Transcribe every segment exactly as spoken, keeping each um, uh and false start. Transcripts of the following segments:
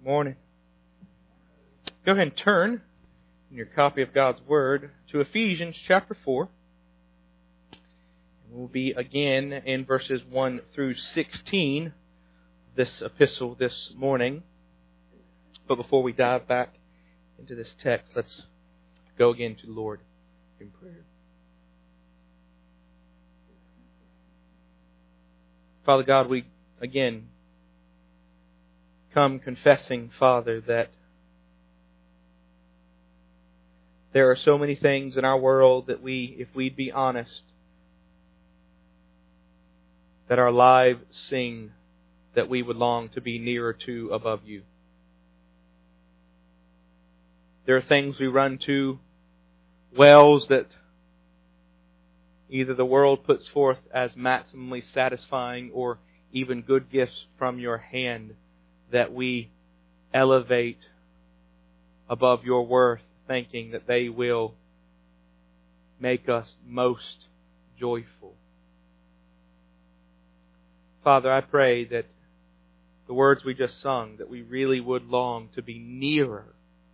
Morning. Go ahead and turn in your copy of God's Word to Ephesians chapter four. We'll be again in verses one through sixteen, this epistle this morning. But before we dive back into this text, let's go again to the Lord in prayer. Father God, we again come confessing, Father, that there are so many things in our world that we, if we'd be honest, that our lives sing that we would long to be nearer to above You. There are things we run to, wells that either the world puts forth as maximally satisfying or even good gifts from Your hand that we elevate above Your worth, thinking that they will make us most joyful. Father, I pray that the words we just sung, that we really would long to be nearer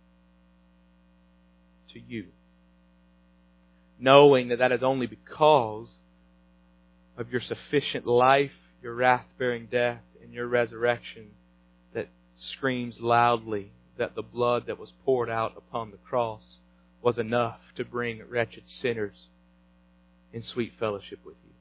to You, knowing that that is only because of Your sufficient life, Your wrath-bearing death, and Your resurrection that screams loudly that the blood that was poured out upon the cross was enough to bring wretched sinners in sweet fellowship with You.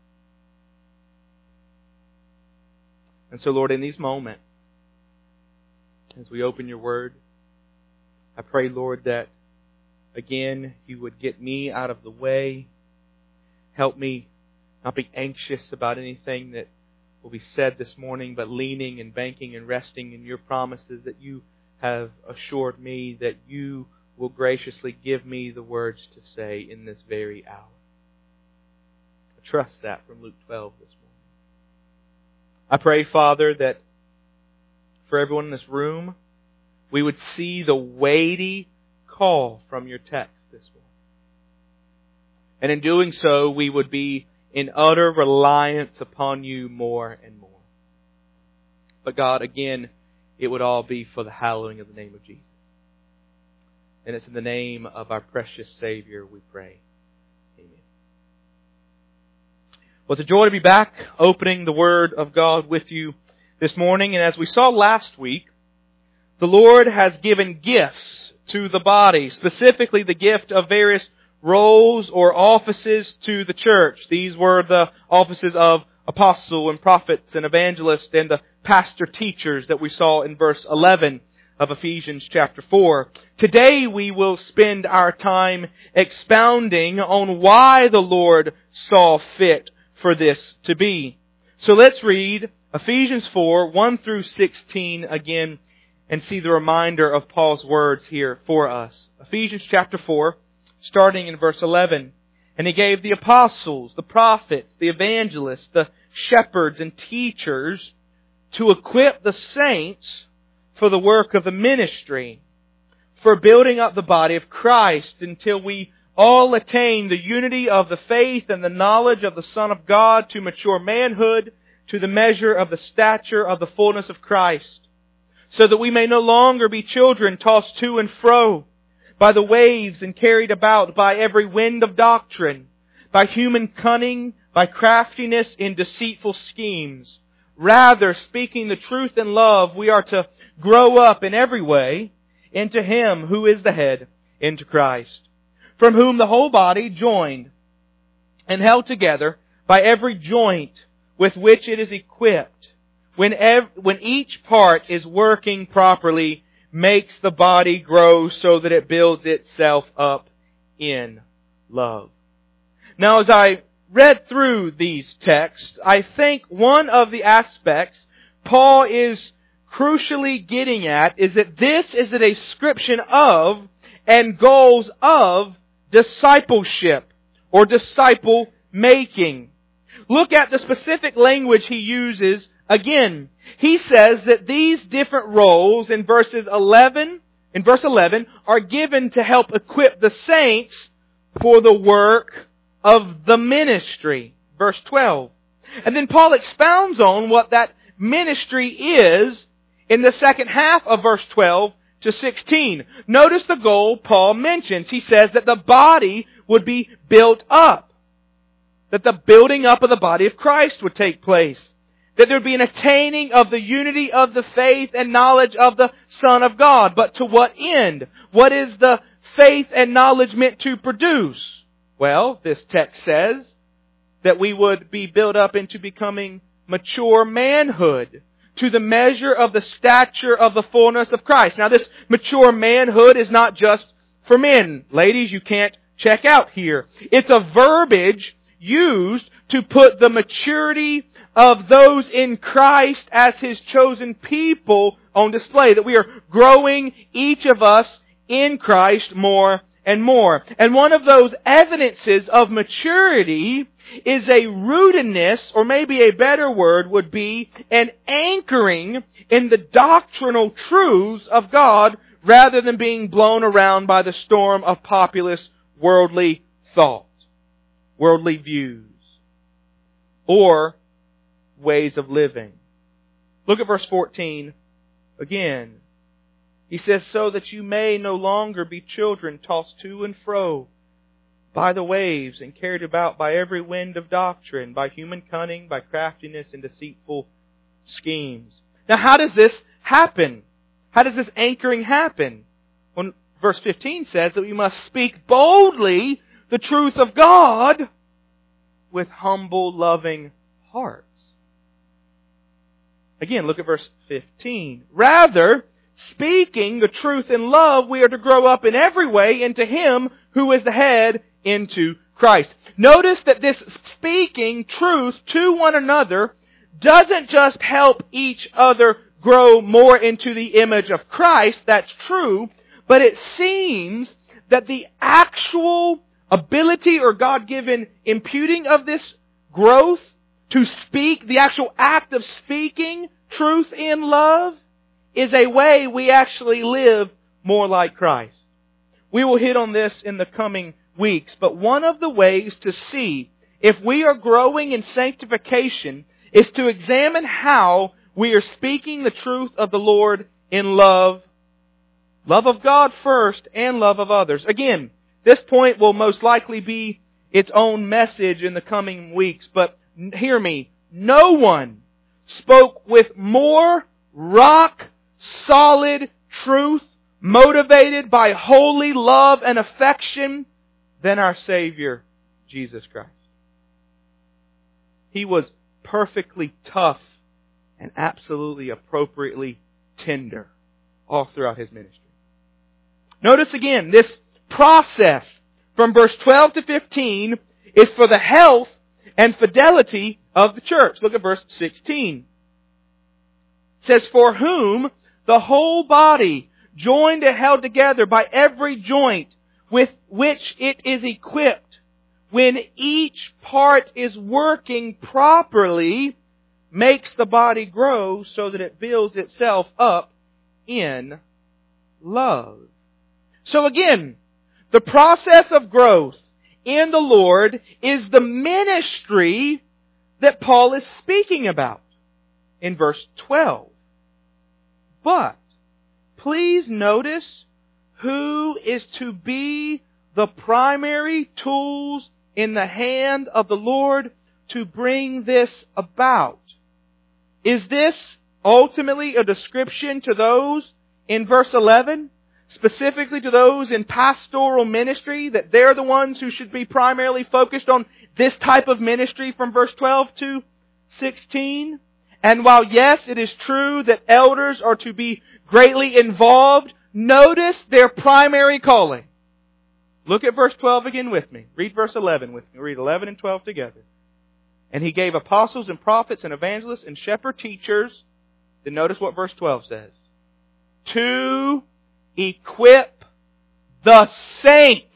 And so, Lord, in these moments, as we open Your Word, I pray, Lord, that again You would get me out of the way. Help me not be anxious about anything that will be said this morning, but leaning and banking and resting in Your promises that You have assured me that You will graciously give me the words to say in this very hour. I trust that from Luke twelve this morning. I pray, Father, that for everyone in this room, we would see the weighty call from Your text this morning. And in doing so, we would be in utter reliance upon You more and more. But God, again, it would all be for the hallowing of the name of Jesus. And it's in the name of our precious Savior we pray. Amen. Well, it's a joy to be back opening the Word of God with you this morning. And as we saw last week, the Lord has given gifts to the body, specifically the gift of various roles or offices to the church. These were the offices of apostle and prophets and evangelist and the pastor teachers that we saw in verse eleven of Ephesians chapter four. Today we will spend our time expounding on why the Lord saw fit for this to be. So let's read Ephesians four, one through sixteen again and see the reminder of Paul's words here for us. Ephesians chapter four, starting in verse eleven. And He gave the apostles, the prophets, the evangelists, the shepherds and teachers to equip the saints for the work of the ministry, for building up the body of Christ until we all attain the unity of the faith and the knowledge of the Son of God, to mature manhood, to the measure of the stature of the fullness of Christ, so that we may no longer be children tossed to and fro by the waves and carried about by every wind of doctrine, by human cunning, by craftiness in deceitful schemes. Rather, speaking the truth in love, we are to grow up in every way into Him who is the head, into Christ, from whom the whole body, joined and held together by every joint with which it is equipped, when, ev- when each part is working properly, makes the body grow so that it builds itself up in love. Now, as I read through these texts, I think one of the aspects Paul is crucially getting at is that this is a description of and goals of discipleship or disciple making. Look at the specific language he uses again. He says that these different roles in verses eleven, in verse eleven, are given to help equip the saints for the work of the ministry. Verse twelve. And then Paul expounds on what that ministry is in the second half of verse twelve to sixteen. Notice the goal Paul mentions. He says that the body would be built up. That the building up of the body of Christ would take place. That there would be an attaining of the unity of the faith and knowledge of the Son of God. But to what end? What is the faith and knowledge meant to produce? Well, this text says that we would be built up into becoming mature manhood, to the measure of the stature of the fullness of Christ. Now, this mature manhood is not just for men. Ladies, you can't check out here. It's a verbiage used to put the maturity of those in Christ as His chosen people on display. That we are growing, each of us, in Christ more and more. And one of those evidences of maturity is a rootedness, or maybe a better word would be an anchoring in the doctrinal truths of God, rather than being blown around by the storm of populist worldly thought, worldly views, or ways of living. Look at verse fourteen again. He says, so that you may no longer be children tossed to and fro by the waves and carried about by every wind of doctrine, by human cunning, by craftiness and deceitful schemes. Now, how does this happen? How does this anchoring happen? When verse fifteen says that we must speak boldly the truth of God with humble, loving hearts. Again, look at verse fifteen. Rather, speaking the truth in love, we are to grow up in every way into Him who is the head, into Christ. Notice that this speaking truth to one another doesn't just help each other grow more into the image of Christ. That's true. But it seems that the actual ability or God-given imputing of this growth to speak, the actual act of speaking truth in love, is a way we actually live more like Christ. We will hit on this in the coming weeks, but one of the ways to see if we are growing in sanctification is to examine how we are speaking the truth of the Lord in love. Love of God first and love of others. Again, this point will most likely be its own message in the coming weeks, but hear me, no one spoke with more rock solid truth motivated by holy love and affection than our Savior, Jesus Christ. He was perfectly tough and absolutely appropriately tender all throughout His ministry. Notice again, this process from verse twelve to fifteen is for the health and fidelity of the church. Look at verse sixteen. It says, for whom the whole body, joined and held together by every joint with which it is equipped, when each part is working properly, makes the body grow so that it builds itself up in love. So again, the process of growth in the Lord is the ministry that Paul is speaking about in verse twelve. But please notice who is to be the primary tools in the hand of the Lord to bring this about. Is this ultimately a description to those in verse eleven? Specifically to those in pastoral ministry, that they're the ones who should be primarily focused on this type of ministry from verse twelve to sixteen? And while yes, it is true that elders are to be greatly involved, notice their primary calling. Look at verse twelve again with me. Read verse eleven with me. Read eleven and twelve together. And He gave apostles and prophets and evangelists and shepherd teachers. Then notice what verse twelve says. To equip the saints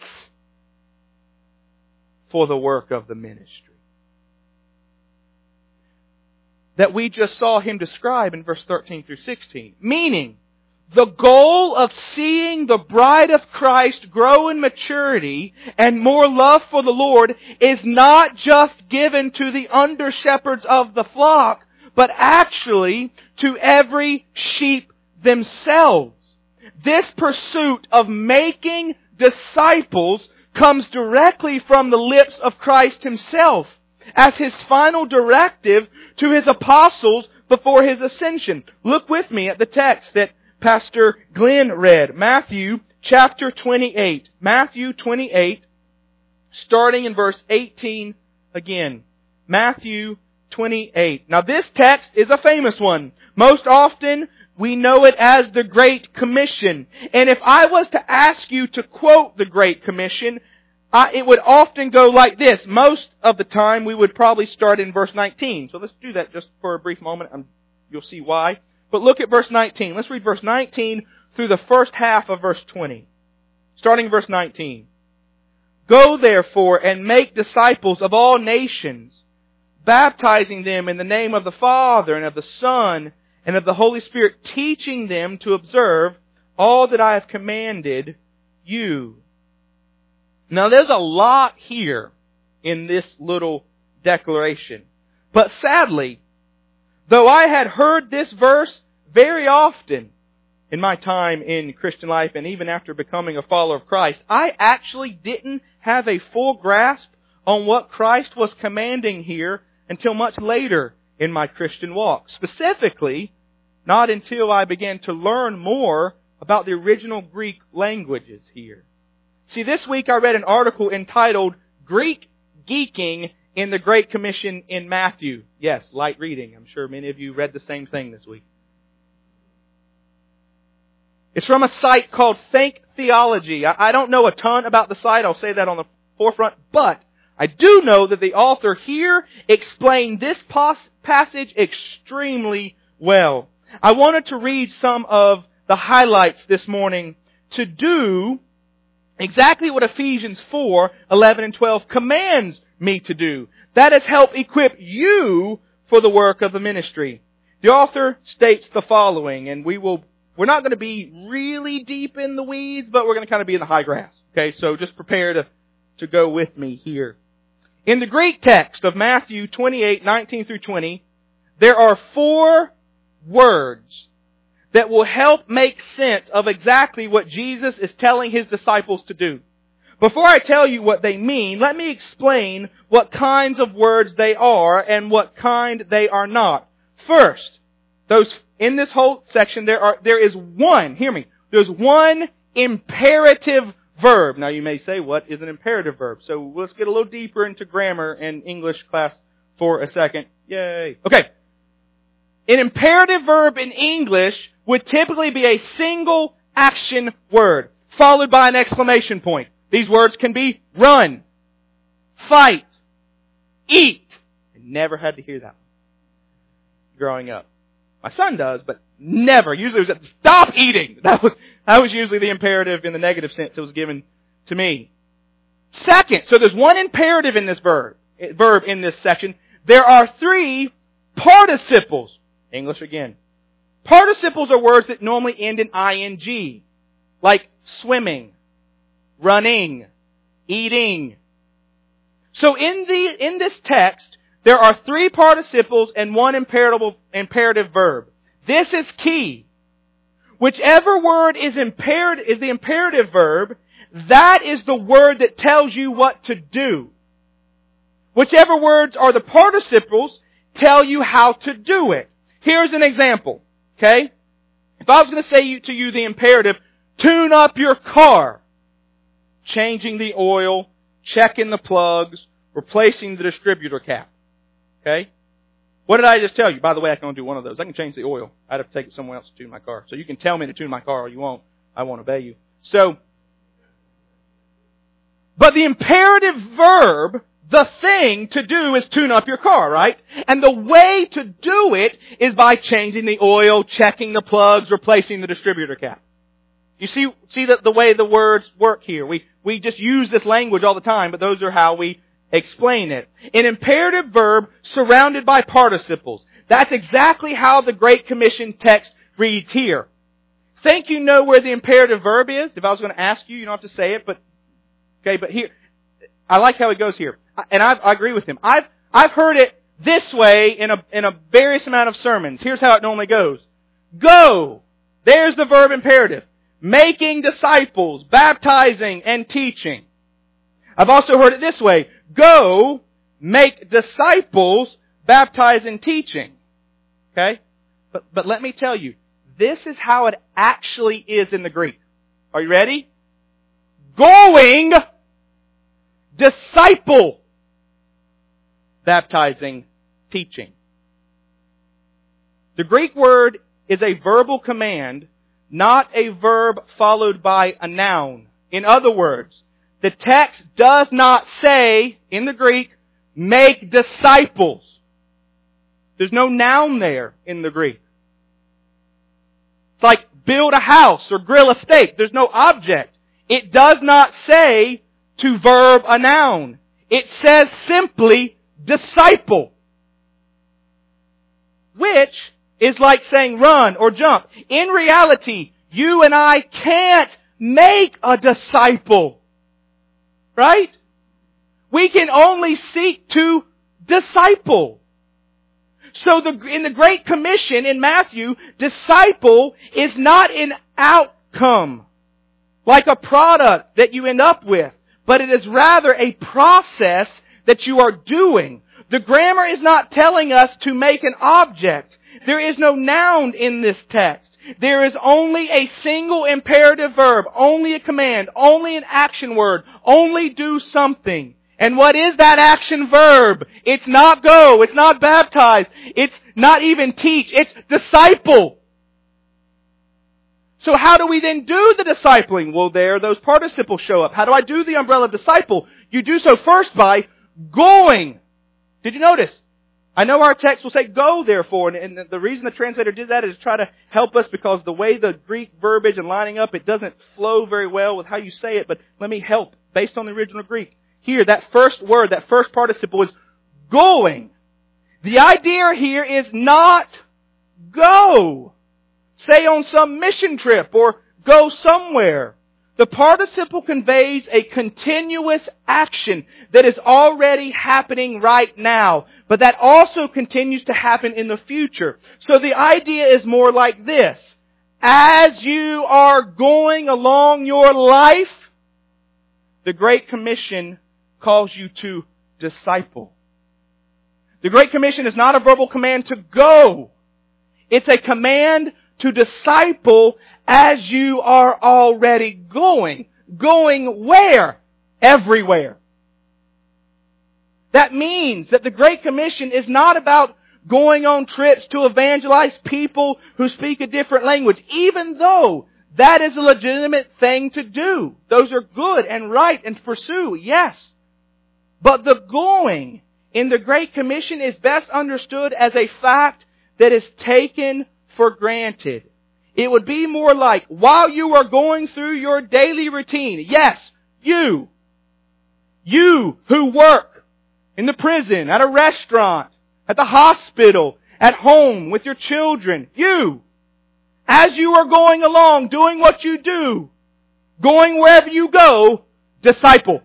for the work of the ministry. That we just saw Him describe in verse thirteen through sixteen. Meaning, the goal of seeing the bride of Christ grow in maturity and more love for the Lord is not just given to the under-shepherds of the flock, but actually to every sheep themselves. This pursuit of making disciples comes directly from the lips of Christ Himself as His final directive to His apostles before His ascension. Look with me at the text that Pastor Glenn read. Matthew chapter twenty-eight. Matthew twenty-eight, starting in verse eighteen again. Matthew twenty-eight. Now this text is a famous one. Most often we know it as the Great Commission. And if I was to ask you to quote the Great Commission, uh, it would often go like this. Most of the time we would probably start in verse nineteen. So let's do that just for a brief moment. Um, you'll see why. But look at verse nineteen. Let's read verse nineteen through the first half of verse twenty. Starting in verse nineteen. Go therefore and make disciples of all nations, baptizing them in the name of the Father and of the Son and of the Holy Spirit, teaching them to observe all that I have commanded you. Now there's a lot here in this little declaration. But sadly, though I had heard this verse very often in my time in Christian life and even after becoming a follower of Christ, I actually didn't have a full grasp on what Christ was commanding here until much later in my Christian walk. Specifically, not until I began to learn more about the original Greek languages here. See, this week I read an article entitled Greek Geeking in the Great Commission in Matthew. Yes, light reading. I'm sure many of you read the same thing this week. It's from a site called Think Theology. I don't know a ton about the site. I'll say that on the forefront. But I do know that the author here explained this passage extremely well. I wanted to read some of the highlights this morning to do exactly what Ephesians four, eleven and twelve commands me to do. That is help equip you for the work of the ministry. The author states the following, and we will, we're not going to be really deep in the weeds, but we're going to kind of be in the high grass. Okay, so just prepare to, to go with me here. In the Greek text of Matthew twenty-eight, nineteen through twenty, there are four words that will help make sense of exactly what Jesus is telling His disciples to do. Before I tell you what they mean, let me explain what kinds of words they are and what kind they are not. First, those in this whole section there are there is one, hear me, there's one imperative verb. Now you may say, what is an imperative verb? So let's get a little deeper into grammar and English class for a second. Yay. Okay. An imperative verb in English would typically be a single action word, followed by an exclamation point. These words can be run, fight, eat. I never had to hear that growing up. My son does, but never. Usually it was, stop eating. That was, that was usually the imperative in the negative sense that was given to me. Second, so there's one imperative in this verb, verb in this section. There are three participles. English again. Participles are words that normally end in ing, like swimming, running, eating. So in the in this text, there are three participles and one imperative imperative verb. This is key. Whichever word is imperative is the imperative verb, that is the word that tells you what to do. Whichever words are the participles tell you how to do it. Here's an example, okay? If I was going to say you, to you the imperative, tune up your car, changing the oil, checking the plugs, replacing the distributor cap, okay? What did I just tell you? By the way, I can only do one of those. I can change the oil. I'd have to take it somewhere else to tune my car. So you can tell me to tune my car or you won't. I won't obey you. So, but the imperative verb, the thing to do is tune up your car, right? And the way to do it is by changing the oil, checking the plugs, replacing the distributor cap. You see, see the, the way the words work here. We, we just use this language all the time, but those are how we explain it. An imperative verb surrounded by participles. That's exactly how the Great Commission text reads here. Think you know where the imperative verb is? If I was going to ask you, you don't have to say it, but, okay, but here, I like how it goes here. And I've, I agree with him. I've, I've heard it this way in a, in a various amount of sermons. Here's how it normally goes. Go! There's the verb imperative. Making disciples, baptizing, and teaching. I've also heard it this way. Go, make disciples, baptize, and teaching. Okay? But, but let me tell you, this is how it actually is in the Greek. Are you ready? Going, disciple, baptizing, teaching. The Greek word is a verbal command, not a verb followed by a noun. In other words, the text does not say, in the Greek, make disciples. There's no noun there in the Greek. It's like build a house or grill a steak. There's no object. It does not say to verb a noun. It says simply disciple. Which is like saying run or jump. In reality, you and I can't make a disciple. Right? We can only seek to disciple. So the, in the Great Commission in Matthew, disciple is not an outcome, like a product that you end up with, but it is rather a process that you are doing. The grammar is not telling us to make an object. There is no noun in this text. There is only a single imperative verb, only a command, only an action word, only do something. And what is that action verb? It's not go, it's not baptize, it's not even teach, it's disciple. So how do we then do the discipling? Well, there those participles show up. How do I do the umbrella of disciple? You do so first by going. Did you notice? I know our text will say go therefore, and the reason the translator did that is to try to help us because the way the Greek verbiage and lining up, it doesn't flow very well with how you say it, but let me help based on the original Greek. Here, that first word, that first participle is going. The idea here is not go. Say on some mission trip or go somewhere. The participle conveys a continuous action that is already happening right now, but that also continues to happen in the future. So the idea is more like this. As you are going along your life, the Great Commission calls you to disciple. The Great Commission is not a verbal command to go. It's a command to disciple as you are already going. Going where? Everywhere. That means that the Great Commission is not about going on trips to evangelize people who speak a different language, even though that is a legitimate thing to do. Those are good and right and pursue, yes. But the going in the Great Commission is best understood as a fact that is taken for granted. It would be more like, while you are going through your daily routine, yes, you, you who work in the prison, at a restaurant, at the hospital, at home with your children, you, as you are going along, doing what you do, going wherever you go, disciple.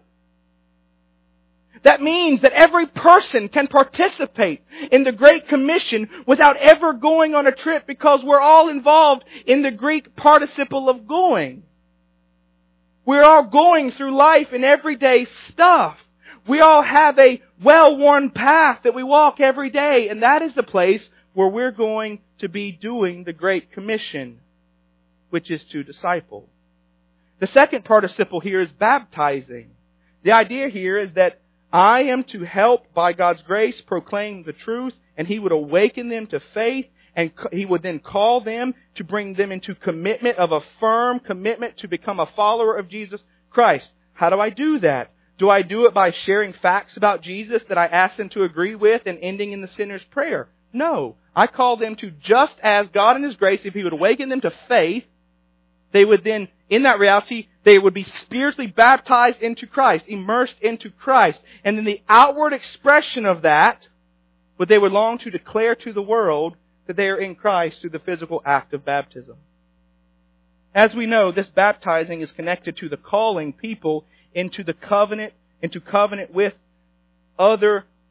That means that every person can participate in the Great Commission without ever going on a trip because we're all involved in the Greek participle of going. We're all going through life and everyday stuff. We all have a well-worn path that we walk every day, and that is the place where we're going to be doing the Great Commission, which is to disciple. The second participle here is baptizing. The idea here is that I am to help, by God's grace, proclaim the truth, and He would awaken them to faith, and He would then call them to bring them into commitment of a firm commitment to become a follower of Jesus Christ. How do I do that? Do I do it by sharing facts about Jesus that I ask them to agree with and ending in the sinner's prayer? No. I call them to, just as God in His grace, if He would awaken them to faith, they would then, in that reality, they would be spiritually baptized into Christ, immersed into Christ. And then the outward expression of that, what they would long to declare to the world that they are in Christ through the physical act of baptism. As we know, this baptizing is connected to the calling people into the covenant, into covenant with other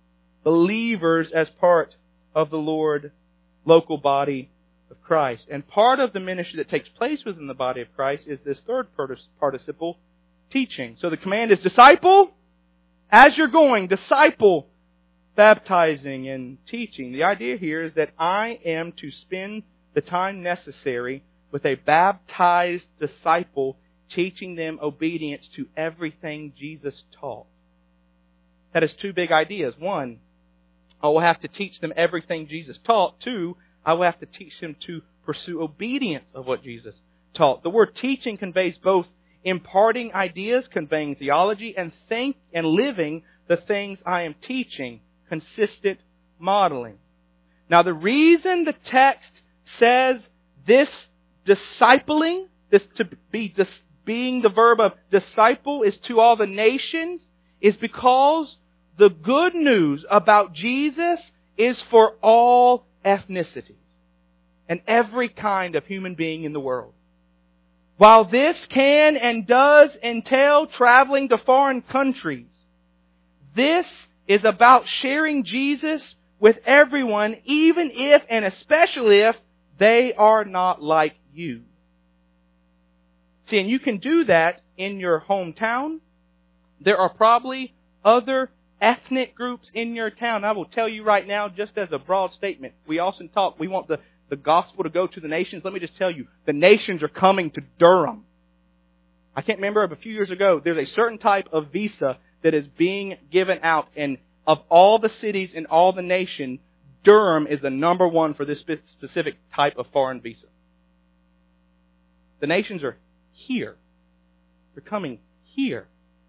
believers as part of the Lord, local body of Christ. And part of the ministry that takes place within the body of Christ is this third participle, teaching. So the command is disciple. As you're going, disciple, baptizing and teaching. The idea here is that I am to spend the time necessary with a baptized disciple, teaching them obedience to everything Jesus taught. That is two big ideas. One, I will have to teach them everything Jesus taught. Two, I will have to teach them to pursue obedience of what Jesus taught. The word teaching conveys both imparting ideas, conveying theology, and think and living the things I am teaching, consistent modeling. Now the reason the text says this discipling, this to be dis, being the verb of disciple is to all the nations, is because the good news about Jesus is for all ethnicities and every kind of human being in the world. While this can and does entail traveling to foreign countries, this is about sharing Jesus with everyone, even if and especially if they are not like you. See, and you can do that in your hometown. There are probably other ethnic groups in your town. I will tell you right now, just as a broad statement, we often talk, we want the, the gospel to go to the nations. Let me just tell you, the nations are coming to Durham. I can't remember, but a few years ago, there's a certain type of visa that is being given out, and of all the cities in all the nation, Durham is the number one for this specific type of foreign visa. The nations are here. They're coming here.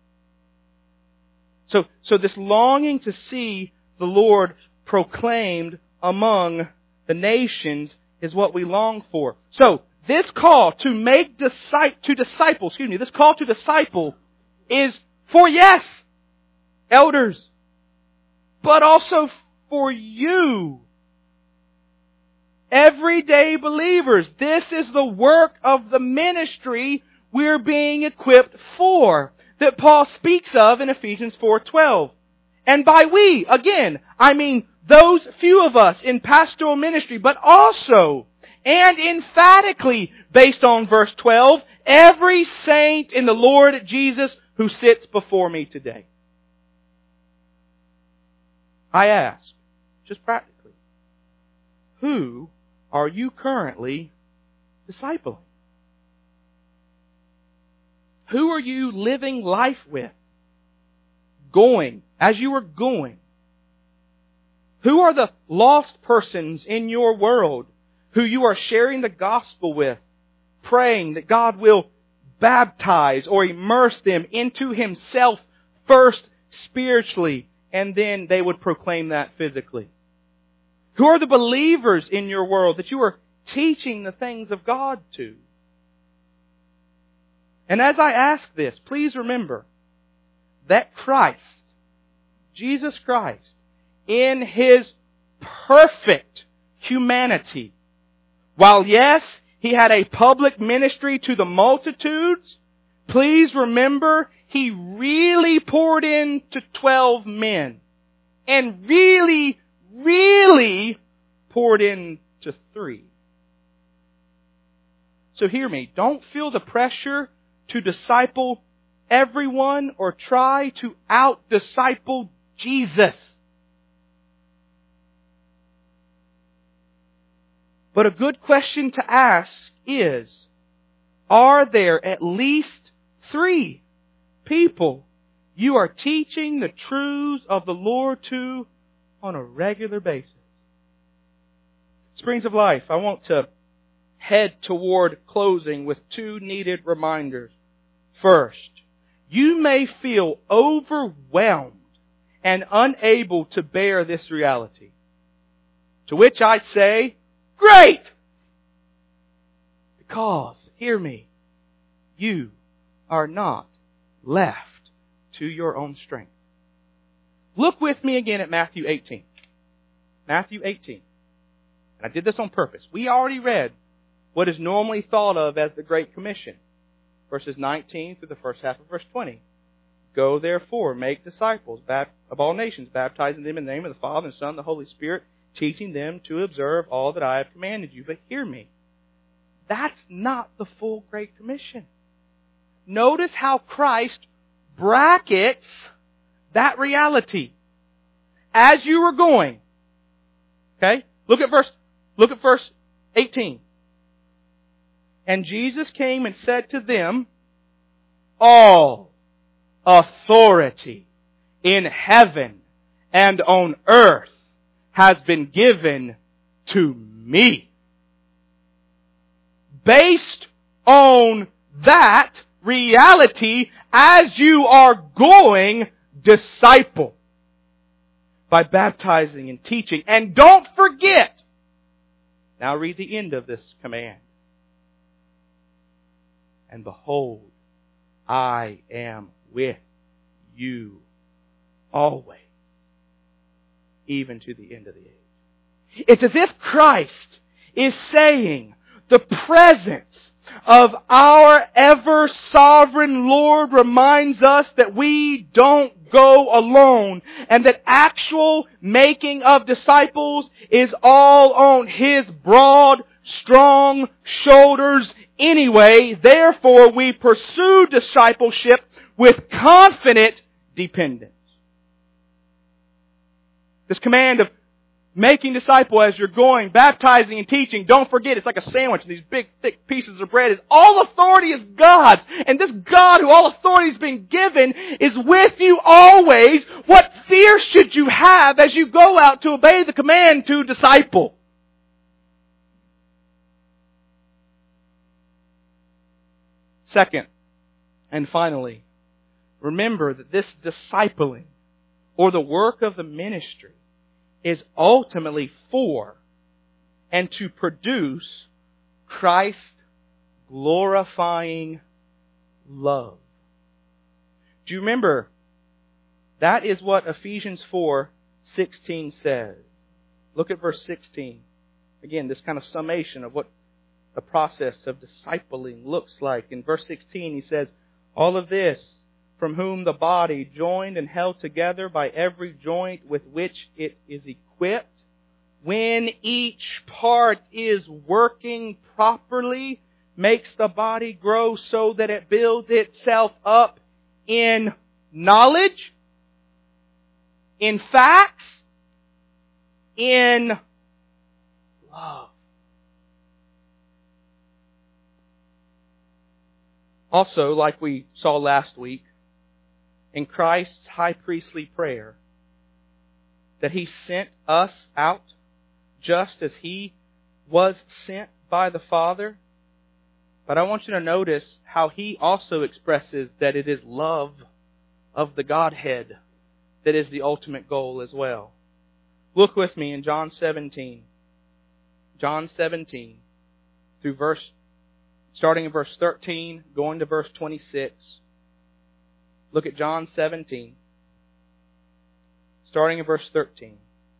So, so this longing to see the Lord proclaimed among the nations is what we long for. So, this call to make disciple, to disciple, excuse me, this call to disciple is for, yes, elders, but also for you, everyday believers. This is the work of the ministry we're being equipped for, that Paul speaks of in Ephesians four twelve. And by we, again, I mean those few of us in pastoral ministry, but also, and emphatically based on verse twelve, every saint in the Lord Jesus who sits before me today. I ask, just practically, who are you currently discipling? Who are you living life with? Going, as you are going. Who are the lost persons in your world who you are sharing the gospel with, praying that God will baptize or immerse them into Himself first spiritually, and then they would proclaim that physically? Who are the believers in your world that you are teaching the things of God to? And as I ask this, please remember that Christ, Jesus Christ, in His perfect humanity, while yes, He had a public ministry to the multitudes, please remember He really poured into twelve men. And really, really poured into three. So hear me, don't feel the pressure to disciple everyone or try to out-disciple Jesus. But a good question to ask is, are there at least three people you are teaching the truths of the Lord to on a regular basis? Springs of Life, I want to head toward closing with two needed reminders. First, you may feel overwhelmed and unable to bear this reality. To which I say, great! Because, hear me, you are not left to your own strength. Look with me again at Matthew eighteen. Matthew eighteen. And I did this on purpose. We already read what is normally thought of as the Great Commission. Verses nineteen through the first half of verse twenty. Go therefore, make disciples of all nations, baptizing them in the name of the Father and Son and the Holy Spirit, teaching them to observe all that I have commanded you. But hear me, that's not the full Great Commission. Notice how Christ brackets that reality. As you were going, okay? Look at verse, look at verse eighteen. And Jesus came and said to them, all authority in heaven and on earth has been given to me. Based on that reality, as you are going, disciple by baptizing and teaching. And don't forget, now read the end of this command. And behold, I am with you always, even to the end of the age. It's as if Christ is saying the presence of our ever-sovereign Lord reminds us that we don't go alone, and that actual making of disciples is all on His broad, strong shoulders anyway. Therefore, we pursue discipleship with confident dependence. This command of making disciple as you're going, baptizing and teaching, don't forget, it's like a sandwich. These big, thick pieces of bread is all authority is God's. And this God who all authority has been given is with you always. What fear should you have as you go out to obey the command to disciple? Second, and finally, remember that this discipling, or the work of the ministry, is ultimately for and to produce Christ glorifying love. Do you remember? That is what Ephesians four sixteen says. Look at verse sixteen. Again, this kind of summation of what the process of discipling looks like. In verse sixteen, he says, all of this, from whom the body, joined and held together by every joint with which it is equipped, when each part is working properly, makes the body grow so that it builds itself up in knowledge, in facts, in love. Also, like we saw last week, in Christ's high priestly prayer, that He sent us out just as He was sent by the Father. But I want you to notice how He also expresses that it is love of the Godhead that is the ultimate goal as well. Look with me in John seventeen. John seventeen, through verse, starting in verse thirteen, going to verse twenty-six. Look at John seventeen, starting in verse thirteen.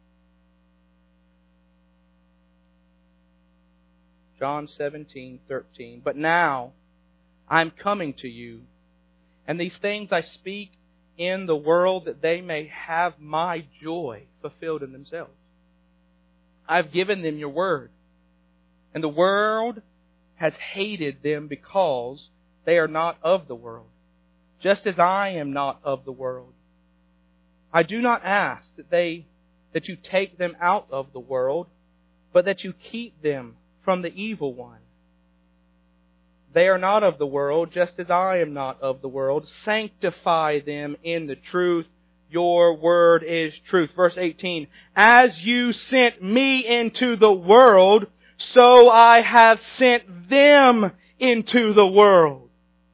John seventeen, thirteen. But now I'm coming to you, and these things I speak in the world that they may have my joy fulfilled in themselves. I've given them your word, and the world has hated them because they are not of the world, just as I am not of the world. I do not ask that they that you take them out of the world, but that you keep them from the evil one. They are not of the world, just as I am not of the world. Sanctify them in the truth. Your word is truth. Verse eighteen. As you sent me into the world, so I have sent them into the world.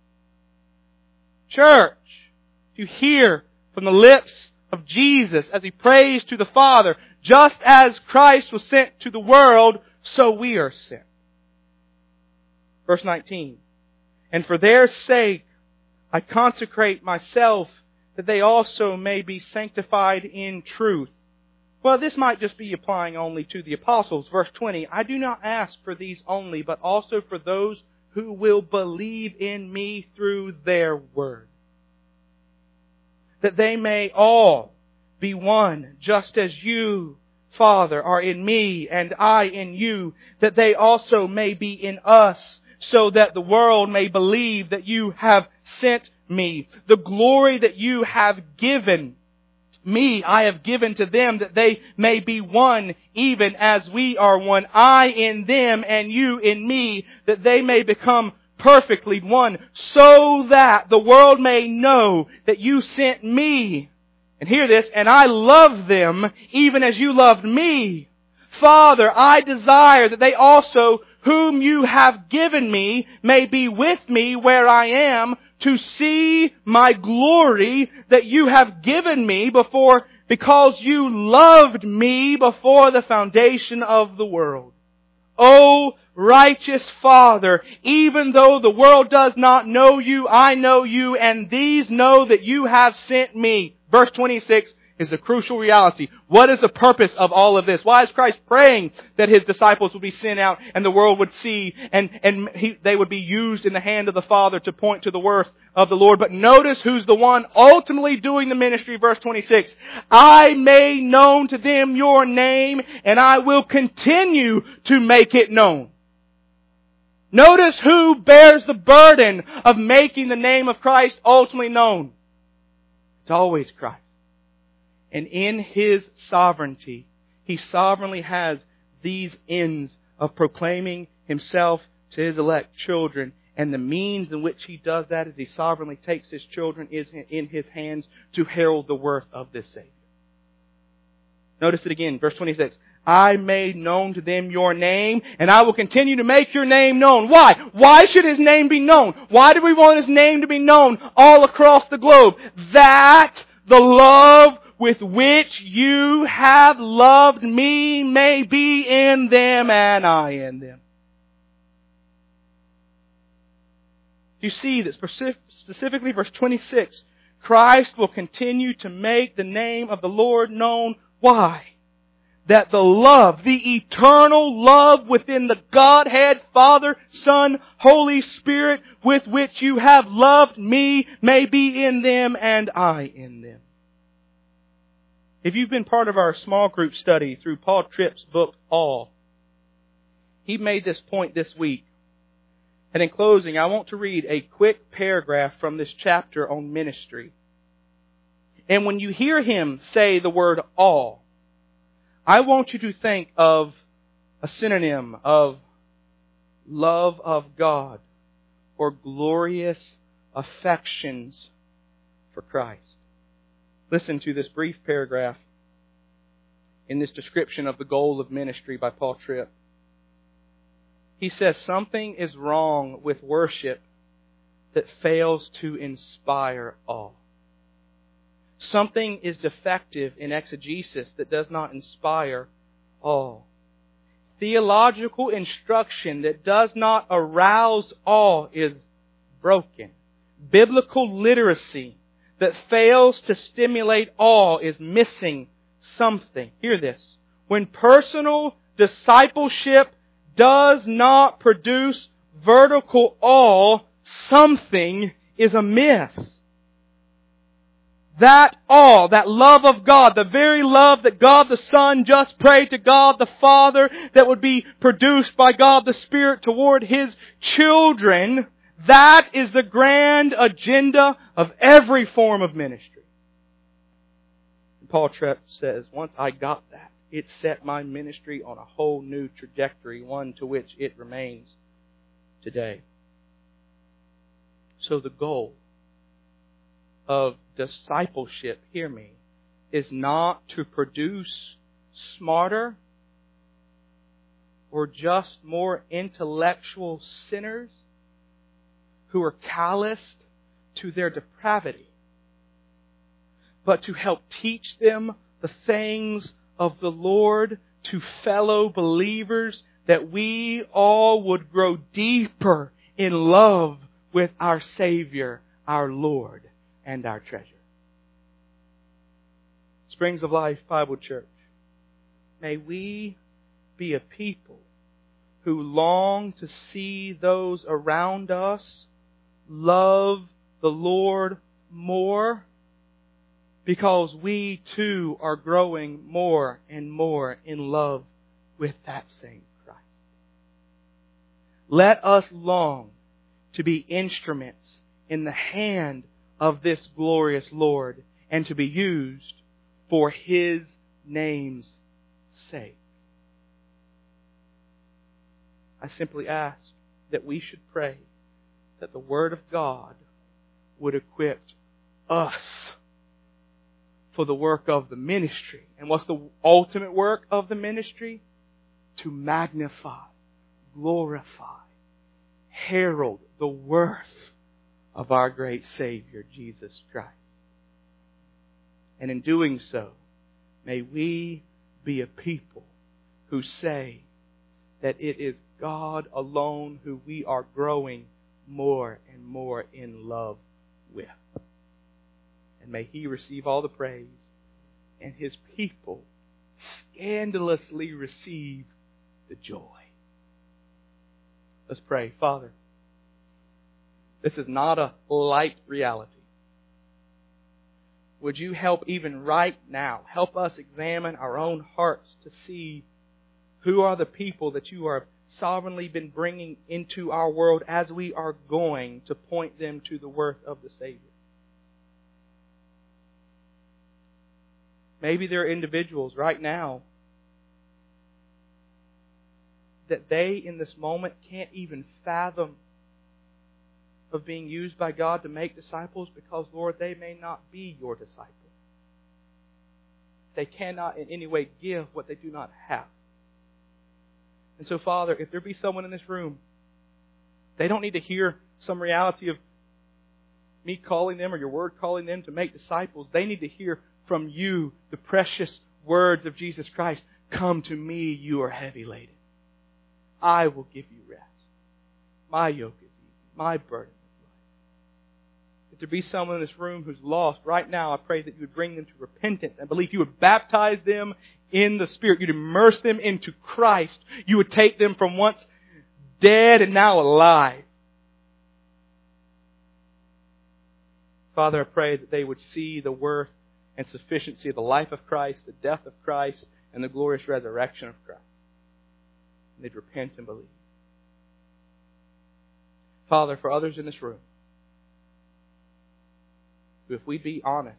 Church, you hear from the lips of Jesus as He prays to the Father, just as Christ was sent to the world, so we are sent. Verse nineteen. And for their sake I consecrate myself, that they also may be sanctified in truth. Well, this might just be applying only to the apostles. Verse twenty. I do not ask for these only, but also for those who will believe in me through their word. that they may all be one, just as you, Father, are in me and I in you, that they also may be in us, so that the world may believe that you have sent me. The glory that you have given me, I have given to them, that they may be one, even as we are one. I in them and you in me, that they may become perfectly one, so that the world may know that you sent me. And hear this, and I love them even as you loved me. Father, I desire that they also, whom you have given me, may be with me where I am, to see my glory that you have given me before, because you loved me before the foundation of the world. O righteous Father, even though the world does not know you, I know you, and these know that you have sent me. Verse twenty-six is the crucial reality. What is the purpose of all of this? Why is Christ praying that His disciples would be sent out and the world would see and, and he, they would be used in the hand of the Father to point to the worth of the Lord? But notice who's the one ultimately doing the ministry. Verse twenty-six. I made known to them your name, and I will continue to make it known. Notice who bears the burden of making the name of Christ ultimately known. It's always Christ. And in His sovereignty, He sovereignly has these ends of proclaiming Himself to His elect children. And the means in which He does that is He sovereignly takes His children in His hands to herald the worth of this Savior. Notice it again, verse twenty-six. I made known to them your name, and I will continue to make your name known. Why? Why should His name be known? Why do we want His name to be known all across the globe? That the love with which you have loved me may be in them and I in them. You see that specifically verse twenty-six, Christ will continue to make the name of the Lord known. Why? That the love, the eternal love within the Godhead, Father, Son, Holy Spirit, with which you have loved me, may be in them and I in them. If you've been part of our small group study through Paul Tripp's book, All, he made this point this week. And in closing, I want to read a quick paragraph from this chapter on ministry. And when you hear him say the word all, I want you to think of a synonym of love of God or glorious affections for Christ. Listen to this brief paragraph in this description of the goal of ministry by Paul Tripp. He says, something is wrong with worship that fails to inspire awe. Something is defective in exegesis that does not inspire awe. Theological instruction that does not arouse awe is broken. Biblical literacy that fails to stimulate awe is missing something. Hear this. When personal discipleship does not produce vertical awe, something is amiss. That awe, that love of God, the very love that God the Son just prayed to God the Father that would be produced by God the Spirit toward His children, that is the grand agenda of every form of ministry. And Paul Tripp says, once I got that, it set my ministry on a whole new trajectory, one to which it remains today. So the goal of discipleship, hear me, is not to produce smarter or just more intellectual sinners who are calloused to their depravity, but to help teach them the things of the Lord to fellow believers, that we all would grow deeper in love with our Savior, our Lord, and our treasure. Springs of Life Bible Church, may we be a people who long to see those around us love the Lord more because we too are growing more and more in love with that same Christ. Let us long to be instruments in the hand of this glorious Lord and to be used for His name's sake. I simply ask that we should pray that the Word of God would equip us for the work of the ministry. And what's the ultimate work of the ministry? To magnify, glorify, herald the worth of our great Savior, Jesus Christ. And in doing so, may we be a people who say that it is God alone who we are growing more and more in love with. And may He receive all the praise, and His people scandalously receive the joy. Let's pray. Father, this is not a light reality. Would You help even right now, help us examine our own hearts to see who are the people that You are sovereignly been bringing into our world as we are going to point them to the worth of the Savior. Maybe there are individuals right now that they in this moment can't even fathom of being used by God to make disciples because, Lord, they may not be Your disciples. They cannot in any way give what they do not have. And so, Father, if there be someone in this room, they don't need to hear some reality of me calling them or Your Word calling them to make disciples. They need to hear from You the precious words of Jesus Christ. Come to Me, you are heavy laden. I will give you rest. My yoke is easy. My burden is light. If there be someone in this room who's lost, right now I pray that You would bring them to repentance and belief. You would baptize them in the Spirit. You'd immerse them into Christ. You would take them from once dead and now alive. Father, I pray that they would see the worth and sufficiency of the life of Christ, the death of Christ, and the glorious resurrection of Christ. And they'd repent and believe. Father, for others in this room, who, if we be honest,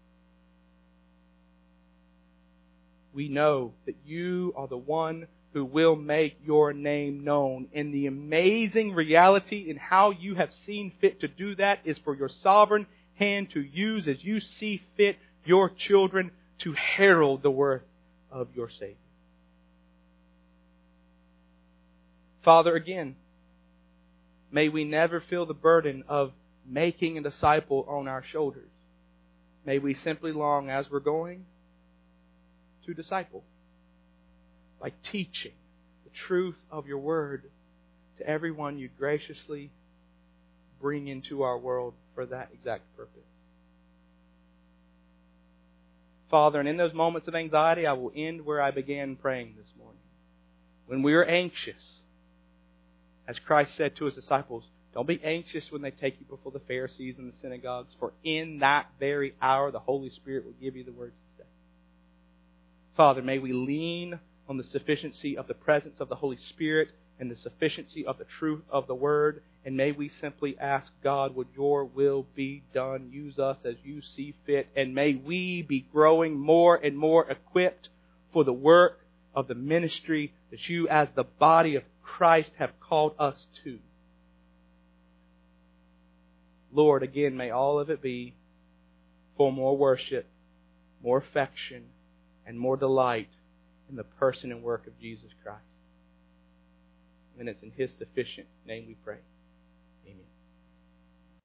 we know that You are the one who will make Your name known. And the amazing reality in how You have seen fit to do that is for Your sovereign hand to use as You see fit Your children to herald the worth of Your Savior. Father, again, may we never feel the burden of making a disciple on our shoulders. May we simply long, as we're going, to disciple by teaching the truth of Your Word to everyone You graciously bring into our world for that exact purpose. Father, and in those moments of anxiety, I will end where I began praying this morning. When we are anxious, as Christ said to His disciples, don't be anxious when they take you before the Pharisees and the synagogues, for in that very hour the Holy Spirit will give you the words to say. Father, may we lean on the sufficiency of the presence of the Holy Spirit and the sufficiency of the truth of the Word, and may we simply ask God, would Your will be done? Use us as You see fit, and may we be growing more and more equipped for the work of the ministry that You as the body of Christ have called us to. Lord, again, may all of it be for more worship, more affection, and more delight in the person and work of Jesus Christ. And it's in His sufficient name we pray. Amen.